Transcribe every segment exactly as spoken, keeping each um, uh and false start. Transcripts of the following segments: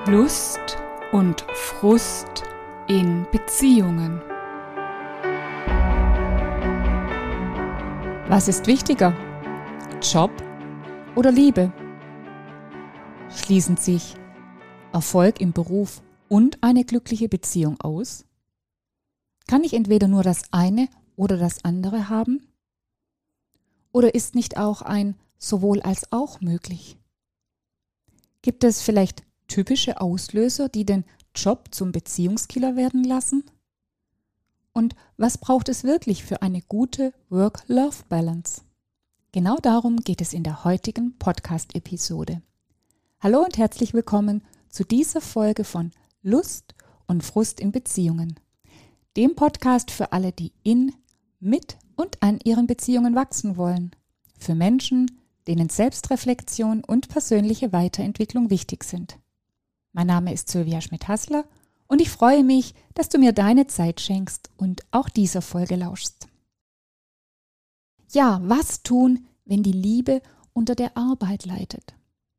Lust und Frust in Beziehungen. Was ist wichtiger? Job oder Liebe? Schließen sich Erfolg im Beruf und eine glückliche Beziehung aus? Kann ich entweder nur das eine oder das andere haben? Oder ist nicht auch ein sowohl als auch möglich? Gibt es vielleicht typische Auslöser, die den Job zum Beziehungskiller werden lassen? Und was braucht es wirklich für eine gute Work-Life-Balance? Genau darum geht es in der heutigen Podcast-Episode. Hallo und herzlich willkommen zu dieser Folge von Lust und Frust in Beziehungen, dem Podcast für alle, die in, mit und an ihren Beziehungen wachsen wollen, für Menschen, denen Selbstreflexion und persönliche Weiterentwicklung wichtig sind. Mein Name ist Sylvia Schmidt-Hassler und ich freue mich, dass du mir deine Zeit schenkst und auch dieser Folge lauschst. Ja, was tun, wenn die Liebe unter der Arbeit leidet?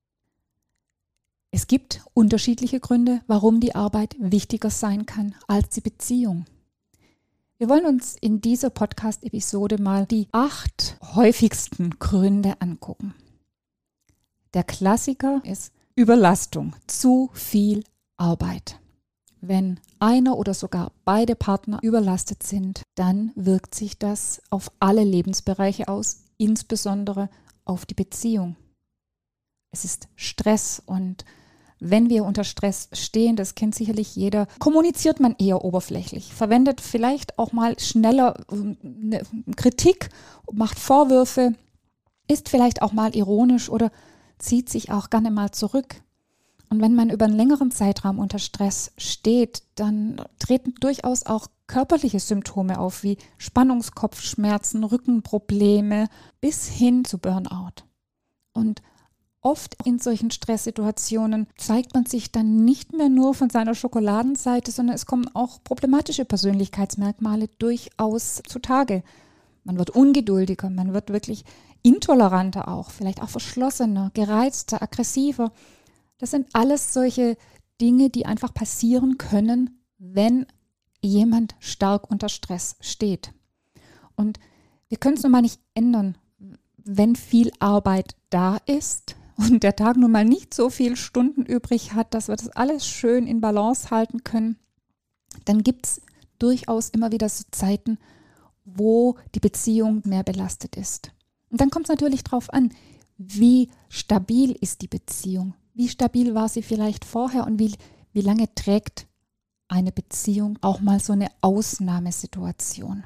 Es gibt unterschiedliche Gründe, warum die Arbeit wichtiger sein kann als die Beziehung. Wir wollen uns in dieser Podcast-Episode mal die acht häufigsten Gründe angucken. Der Klassiker ist Überlastung, zu viel Arbeit. Wenn einer oder sogar beide Partner überlastet sind, dann wirkt sich das auf alle Lebensbereiche aus, insbesondere auf die Beziehung. Es ist Stress und wenn wir unter Stress stehen, das kennt sicherlich jeder, kommuniziert man eher oberflächlich, verwendet vielleicht auch mal schneller eine Kritik, macht Vorwürfe, ist vielleicht auch mal ironisch oder zieht sich auch gerne mal zurück. Und wenn man über einen längeren Zeitraum unter Stress steht, dann treten durchaus auch körperliche Symptome auf, wie Spannungskopfschmerzen, Rückenprobleme bis hin zu Burnout. Und oft in solchen Stresssituationen zeigt man sich dann nicht mehr nur von seiner Schokoladenseite, sondern es kommen auch problematische Persönlichkeitsmerkmale durchaus zutage. Man wird ungeduldiger, man wird wirklich intoleranter auch, vielleicht auch verschlossener, gereizter, aggressiver. Das sind alles solche Dinge, die einfach passieren können, wenn jemand stark unter Stress steht. Und wir können es nun mal nicht ändern, wenn viel Arbeit da ist und der Tag nun mal nicht so viele Stunden übrig hat, dass wir das alles schön in Balance halten können, dann gibt es durchaus immer wieder so Zeiten, wo die Beziehung mehr belastet ist. Und dann kommt es natürlich darauf an, wie stabil ist die Beziehung? Wie stabil war sie vielleicht vorher und wie, wie lange trägt eine Beziehung auch mal so eine Ausnahmesituation?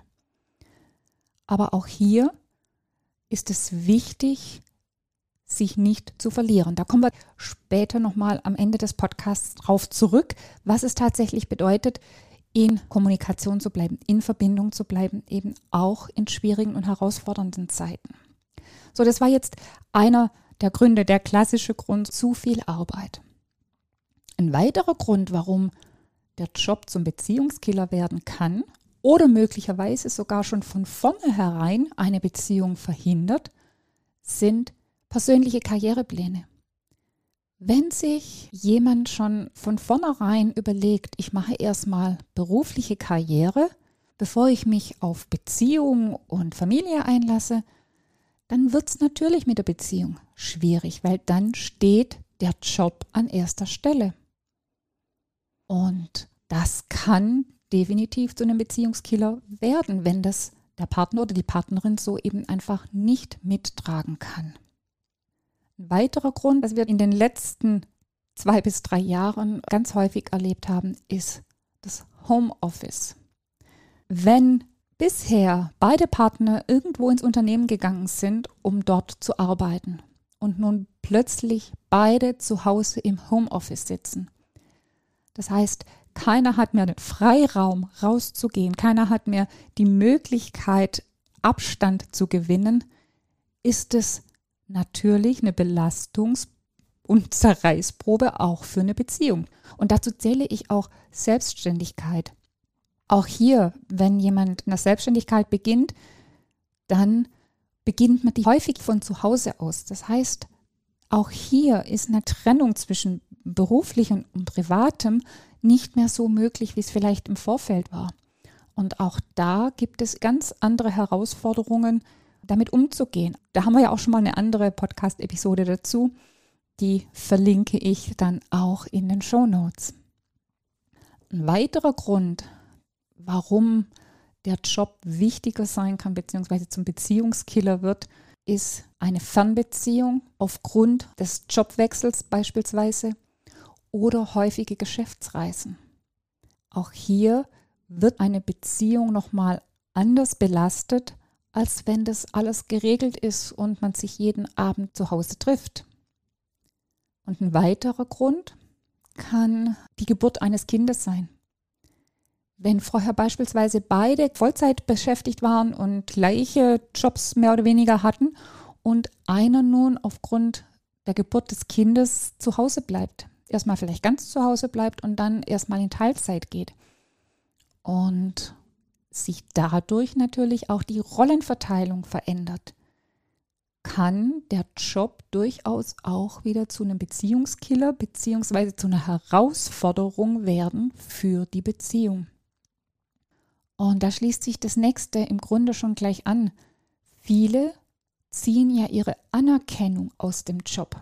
Aber auch hier ist es wichtig, sich nicht zu verlieren. Da kommen wir später nochmal am Ende des Podcasts drauf zurück, was es tatsächlich bedeutet, in Kommunikation zu bleiben, in Verbindung zu bleiben, eben auch in schwierigen und herausfordernden Zeiten. So, das war jetzt einer der Gründe, der klassische Grund, zu viel Arbeit. Ein weiterer Grund, warum der Job zum Beziehungskiller werden kann oder möglicherweise sogar schon von vornherein eine Beziehung verhindert, sind persönliche Karrierepläne. Wenn sich jemand schon von vornherein überlegt, ich mache erstmal berufliche Karriere, bevor ich mich auf Beziehung und Familie einlasse, dann wird es natürlich mit der Beziehung schwierig, weil dann steht der Job an erster Stelle. Und das kann definitiv zu einem Beziehungskiller werden, wenn das der Partner oder die Partnerin so eben einfach nicht mittragen kann. Ein weiterer Grund, was wir in den letzten zwei bis drei Jahren ganz häufig erlebt haben, ist das Homeoffice. Wenn bisher beide Partner irgendwo ins Unternehmen gegangen sind, um dort zu arbeiten und nun plötzlich beide zu Hause im Homeoffice sitzen. Das heißt, keiner hat mehr den Freiraum rauszugehen, keiner hat mehr die Möglichkeit, Abstand zu gewinnen, ist es natürlich eine Belastungs- und Zerreißprobe auch für eine Beziehung. Und dazu zähle ich auch Selbstständigkeit. Auch hier, wenn jemand in der Selbstständigkeit beginnt, dann beginnt man die häufig von zu Hause aus. Das heißt, auch hier ist eine Trennung zwischen beruflichem und privatem nicht mehr so möglich, wie es vielleicht im Vorfeld war. Und auch da gibt es ganz andere Herausforderungen, damit umzugehen. Da haben wir ja auch schon mal eine andere Podcast-Episode dazu. Die verlinke ich dann auch in den Shownotes. Ein weiterer Grund, warum der Job wichtiger sein kann, beziehungsweise zum Beziehungskiller wird, ist eine Fernbeziehung aufgrund des Jobwechsels beispielsweise oder häufige Geschäftsreisen. Auch hier wird eine Beziehung nochmal anders belastet, als wenn das alles geregelt ist und man sich jeden Abend zu Hause trifft. Und ein weiterer Grund kann die Geburt eines Kindes sein. Wenn vorher beispielsweise beide Vollzeit beschäftigt waren und gleiche Jobs mehr oder weniger hatten und einer nun aufgrund der Geburt des Kindes zu Hause bleibt, erstmal vielleicht ganz zu Hause bleibt und dann erstmal in Teilzeit geht. Und sich dadurch natürlich auch die Rollenverteilung verändert, kann der Job durchaus auch wieder zu einem Beziehungskiller bzw. zu einer Herausforderung werden für die Beziehung. Und da schließt sich das nächste im Grunde schon gleich an. Viele ziehen ja ihre Anerkennung aus dem Job.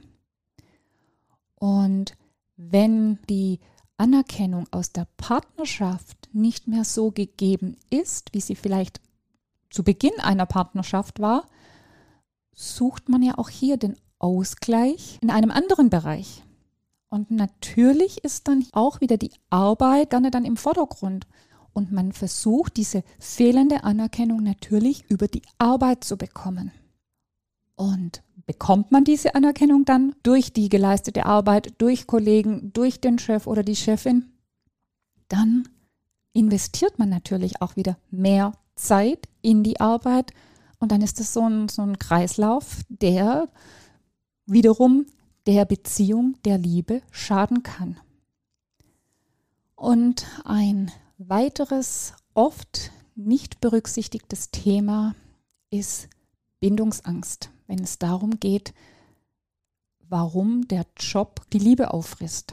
Und wenn die Anerkennung aus der Partnerschaft nicht mehr so gegeben ist, wie sie vielleicht zu Beginn einer Partnerschaft war, sucht man ja auch hier den Ausgleich in einem anderen Bereich. Und natürlich ist dann auch wieder die Arbeit gerne dann im Vordergrund. Und man versucht, diese fehlende Anerkennung natürlich über die Arbeit zu bekommen. Und bekommt man diese Anerkennung dann durch die geleistete Arbeit, durch Kollegen, durch den Chef oder die Chefin, dann investiert man natürlich auch wieder mehr Zeit in die Arbeit und dann ist das so ein, so ein Kreislauf, der wiederum der Beziehung, der Liebe schaden kann. Und ein weiteres, oft nicht berücksichtigtes Thema ist Bindungsangst, wenn es darum geht, warum der Job die Liebe auffrisst.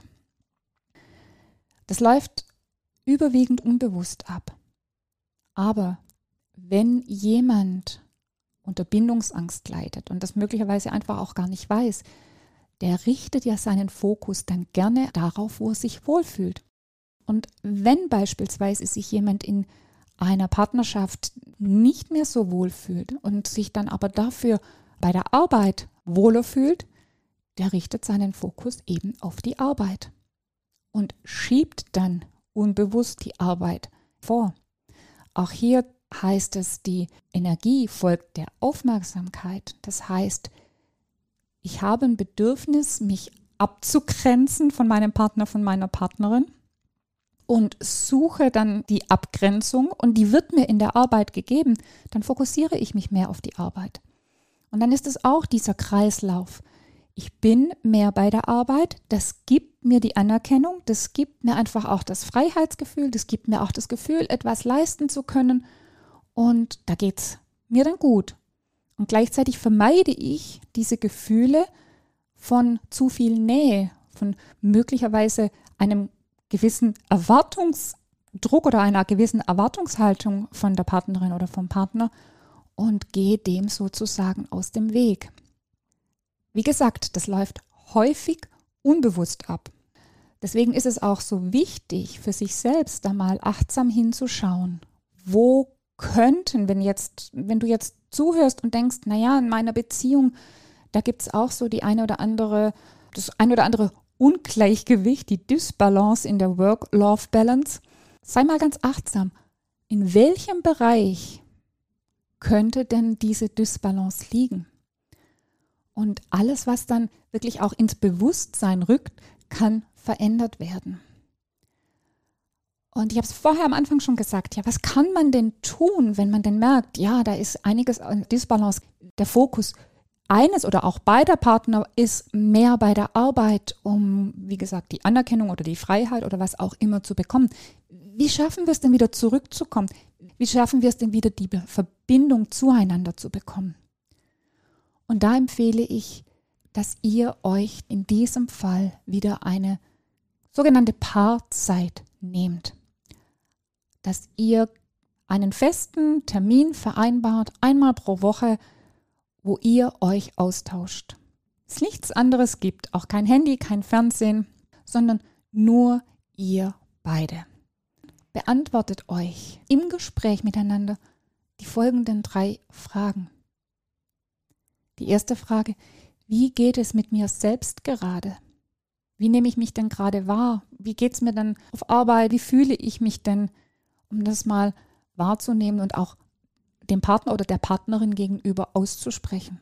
Das läuft überwiegend unbewusst ab. Aber wenn jemand unter Bindungsangst leidet und das möglicherweise einfach auch gar nicht weiß, der richtet ja seinen Fokus dann gerne darauf, wo er sich wohlfühlt. Und wenn beispielsweise sich jemand in einer Partnerschaft nicht mehr so wohl fühlt und sich dann aber dafür bei der Arbeit wohler fühlt, der richtet seinen Fokus eben auf die Arbeit und schiebt dann unbewusst die Arbeit vor. Auch hier heißt es, die Energie folgt der Aufmerksamkeit. Das heißt, ich habe ein Bedürfnis, mich abzugrenzen von meinem Partner, von meiner Partnerin und suche dann die Abgrenzung und die wird mir in der Arbeit gegeben. Dann fokussiere ich mich mehr auf die Arbeit. Und dann ist es auch dieser Kreislauf. Ich bin mehr bei der Arbeit, das gibt mir die Anerkennung, das gibt mir einfach auch das Freiheitsgefühl, das gibt mir auch das Gefühl, etwas leisten zu können und da geht es mir dann gut. Und gleichzeitig vermeide ich diese Gefühle von zu viel Nähe, von möglicherweise einem gewissen Erwartungsdruck oder einer gewissen Erwartungshaltung von der Partnerin oder vom Partner und gehe dem sozusagen aus dem Weg. Wie gesagt, das läuft häufig unbewusst ab. Deswegen ist es auch so wichtig, für sich selbst da mal achtsam hinzuschauen. Wo könnten, wenn jetzt, wenn du jetzt zuhörst und denkst, naja, in meiner Beziehung, da gibt es auch so die eine oder andere, das ein oder andere Ungleichgewicht, die Dysbalance in der Work-Life-Balance. Sei mal ganz achtsam. In welchem Bereich könnte denn diese Dysbalance liegen? Und alles, was dann wirklich auch ins Bewusstsein rückt, kann verändert werden. Und ich habe es vorher am Anfang schon gesagt, ja, was kann man denn tun, wenn man denn merkt, ja, da ist einiges an Dysbalance. Der Fokus eines oder auch beider Partner ist mehr bei der Arbeit, um, wie gesagt, die Anerkennung oder die Freiheit oder was auch immer zu bekommen. Wie schaffen wir es denn wieder zurückzukommen? Wie schaffen wir es denn wieder, die Verbindung zueinander zu bekommen? Und da empfehle ich, dass ihr euch in diesem Fall wieder eine sogenannte Paarzeit nehmt. Dass ihr einen festen Termin vereinbart, einmal pro Woche, wo ihr euch austauscht. Es nichts anderes gibt, auch kein Handy, kein Fernsehen, sondern nur ihr beide. Beantwortet euch im Gespräch miteinander die folgenden drei Fragen. Die erste Frage: Wie geht es mit mir selbst gerade? Wie nehme ich mich denn gerade wahr? Wie geht es mir denn auf Arbeit? Wie fühle ich mich denn, um das mal wahrzunehmen und auch dem Partner oder der Partnerin gegenüber auszusprechen?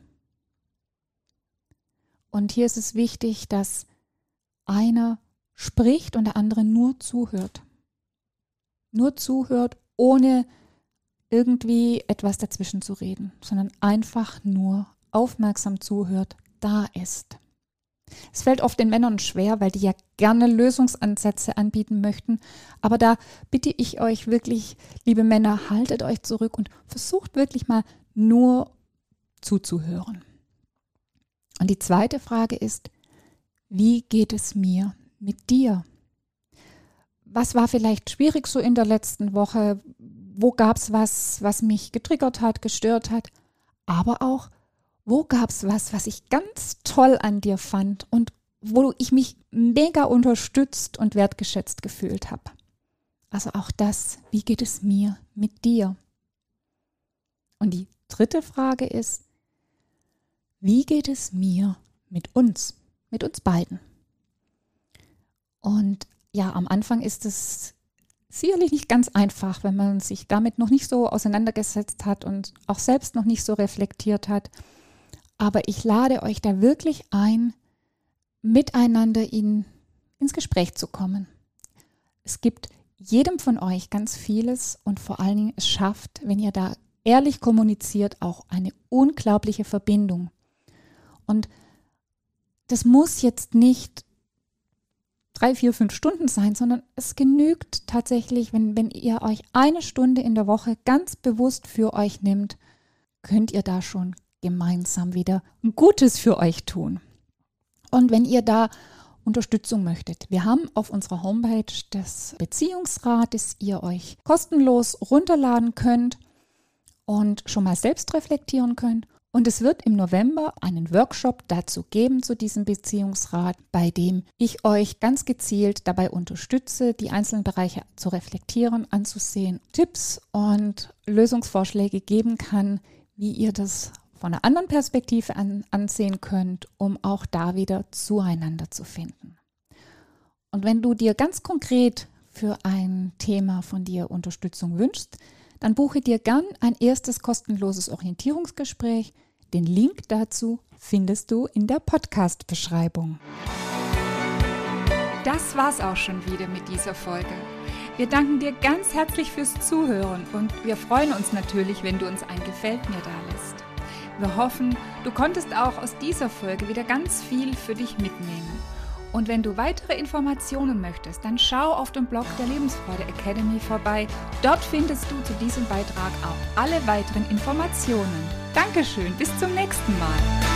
Und hier ist es wichtig, dass einer spricht und der andere nur zuhört. Nur zuhört, ohne irgendwie etwas dazwischen zu reden, sondern einfach nur aufmerksam zuhört, da ist. Es fällt oft den Männern schwer, weil die ja gerne Lösungsansätze anbieten möchten. Aber da bitte ich euch wirklich, liebe Männer, haltet euch zurück und versucht wirklich mal nur zuzuhören. Und die zweite Frage ist: Wie geht es mir mit dir? Was war vielleicht schwierig so in der letzten Woche? Wo gab es was, was mich getriggert hat, gestört hat? Aber auch, wo gab es was, was ich ganz toll an dir fand und wo ich mich mega unterstützt und wertgeschätzt gefühlt habe? Also auch das: Wie geht es mir mit dir? Und die dritte Frage ist: Wie geht es mir mit uns, mit uns beiden? Und ja, am Anfang ist es sicherlich nicht ganz einfach, wenn man sich damit noch nicht so auseinandergesetzt hat und auch selbst noch nicht so reflektiert hat. Aber ich lade euch da wirklich ein, miteinander in, ins Gespräch zu kommen. Es gibt jedem von euch ganz vieles und vor allen Dingen es schafft, wenn ihr da ehrlich kommuniziert, auch eine unglaubliche Verbindung. Und das muss jetzt nicht drei, vier, fünf Stunden sein, sondern es genügt tatsächlich, wenn, wenn ihr euch eine Stunde in der Woche ganz bewusst für euch nimmt, könnt ihr da schon gemeinsam wieder Gutes für euch tun. Und wenn ihr da Unterstützung möchtet, wir haben auf unserer Homepage das Beziehungsrad, das ihr euch kostenlos runterladen könnt und schon mal selbst reflektieren könnt. Und es wird im November einen Workshop dazu geben, zu diesem Beziehungsrat, bei dem ich euch ganz gezielt dabei unterstütze, die einzelnen Bereiche zu reflektieren, anzusehen, Tipps und Lösungsvorschläge geben kann, wie ihr das von einer anderen Perspektive an, ansehen könnt, um auch da wieder zueinander zu finden. Und wenn du dir ganz konkret für ein Thema von dir Unterstützung wünschst, dann buche dir gern ein erstes kostenloses Orientierungsgespräch. Den Link dazu findest du in der Podcast-Beschreibung. Das war's auch schon wieder mit dieser Folge. Wir danken dir ganz herzlich fürs Zuhören und wir freuen uns natürlich, wenn du uns ein Gefällt mir dalässt. Wir hoffen, du konntest auch aus dieser Folge wieder ganz viel für dich mitnehmen. Und wenn du weitere Informationen möchtest, dann schau auf dem Blog der Lebensfreude Academy vorbei. Dort findest du zu diesem Beitrag auch alle weiteren Informationen. Dankeschön, bis zum nächsten Mal.